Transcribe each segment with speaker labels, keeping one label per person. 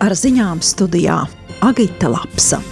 Speaker 1: Ar ziņām studijā Agita Lapsa.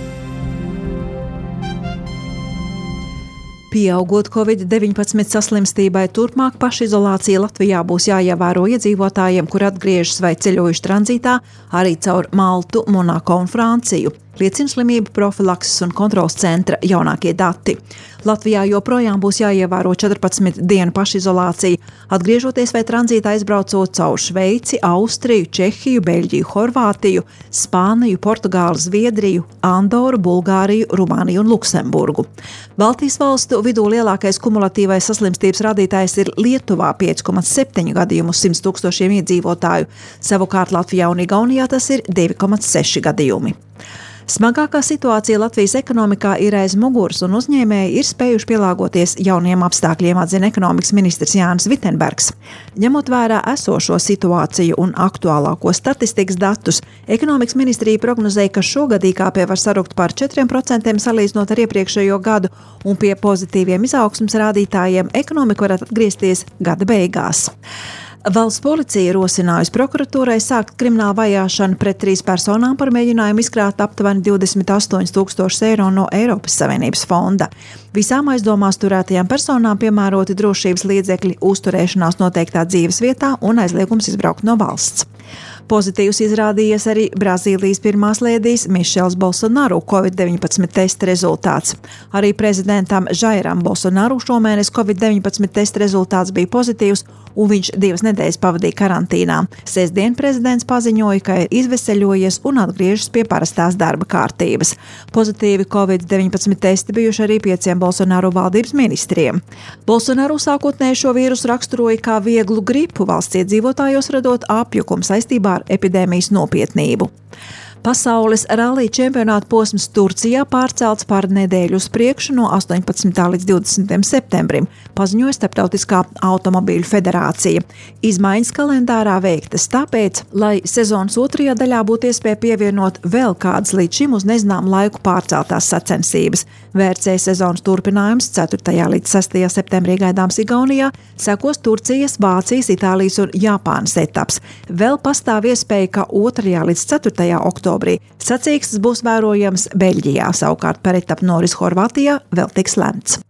Speaker 1: Pieaugot Covid-19 saslimstībai, turpmāk pašizolācija Latvijā būs jāievēro iedzīvotājiem, kur atgriežas vai ceļojuši tranzītā, arī caur Maltu, Monako un Franciju. Liecina slimību profilakses un kontrols centra jaunākie dati. Latvijā joprojām būs jāievēro 14 dienu pašizolācija, atgriežoties vai tranzītā aizbraucot caur Šveici, Austriju, Čehiju, Beļģiju, Horvātiju, Spāniju, Portugāli, Zviedriju, Andoru, Bulgāriju, Rumāniju un Luksemburgu. Baltijas valstu vidū lielākais kumulatīvais saslimstības rādītājs ir Lietuvā 5,7 gadījumu uz 100 tūkstošiem iedzīvotāju, savukārt Latvijā un Igaunijā tas ir 2,6 gadījumi. Smagākā situācija Latvijas ekonomikā ir aiz muguras, un uzņēmēji ir spējuši pielāgoties jauniem apstākļiem, atzina ekonomikas ministrs Jānis Vitenbergs. Ņemot vērā esošo situāciju un aktuālāko statistikas datus, ekonomikas ministrija prognozēja, ka šogad IKP var sarukt par 4% salīdzinot ar iepriekšējo gadu, un pie pozitīviem izaugsmes rādītājiem ekonomika varētu atgriezties gada beigās. Valsts policija rosinājusi prokuratūrai sākt kriminālu vajāšanu pret 3 personām par mēģinājumu izkrāt aptuveni 28 000 eiro no Eiropas Savienības fonda. Visām aizdomās turētajām personām piemēroti drošības līdzekļi uzturēšanās noteiktā dzīves vietā un aizliegums izbraukt no valsts. Pozitīvs izrādījies arī Brazīlijas pirmās lēdijas Mišels Bolsonaru Covid-19 testa rezultāts. Arī prezidentam Jairam Bolsonaru šomēnes Covid-19 testa rezultāts bija pozitīvs, un viņš 2 nedēļas pavadīja karantīnā. Sestdien prezidents paziņoja, ka ir izveseļojies un atgriežas pie parastās darba kārtības. Pozitīvi Covid-19 testi bijuši arī 5 Bolsonaru valdības ministriem. Bolsonaru sākotnēji šo vīrusu raksturoja kā vieglu gripu, valsts iedzīvotājos radot apjukumu saistībā ar epidēmijas nopietnību. Pasaules rallija čempionāta posms Turcijā pārcelts par nedēļu uz priekšu no 18. līdz 20. septembrim, paziņoja Starptautiskā automobīļu federācija. Izmaiņas kalendārā veiktas tāpēc, lai sezonas otrajā daļā būtu iespēja pievienot vēl kādas līdz šim uz nezināmu laiku pārceltās sacensības. VRC sezonas turpinājums 4. līdz 6. septembrī gaidāms Igaunijā, sekos Turcijas, Vācijas, Itālijas un Japānas etaps. Vēl pastāv iespēja, ka 2. līdz 4. oktobrī sacīkstes būs vērojams Beļģijā, savukārt par etapu noris Horvātijā vēl tiks lemts.